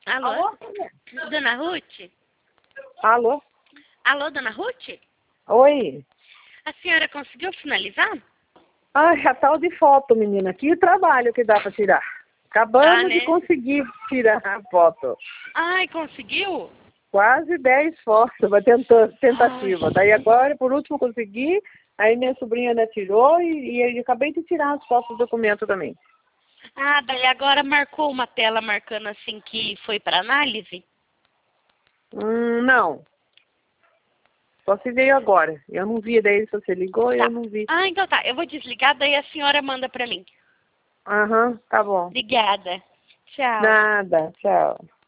Alô? Alô? Dona Ruth? Alô? Alô, Dona Ruth? Oi. A senhora conseguiu finalizar? Ai, a tal de foto, menina. Que trabalho que dá pra tirar. Acabamos né? de conseguir tirar a foto. Ai, conseguiu? Quase 10 fotos, uma tentativa. Daí agora, por último, consegui. Aí minha sobrinha ainda tirou e acabei de tirar as fotos do documento também. Ah, daí agora marcou uma tela marcando assim que foi para análise? Não. Só se veio agora. Eu não vi, daí se você ligou, Tá. eu não vi. Ah, então tá. Eu vou desligar, daí a senhora manda para mim. Aham, tá bom. Obrigada. Tchau. Nada, tchau.